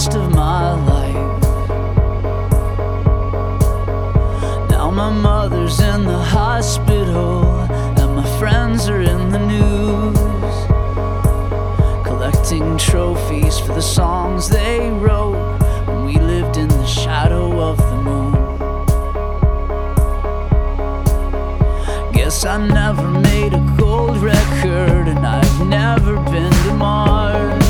rest of my life. Now my mother's in the hospital and my friends are in the news, collecting trophies for the songs they wrote when we lived in the shadow of the moon. Guess I never made a gold record, and I've never been to Mars.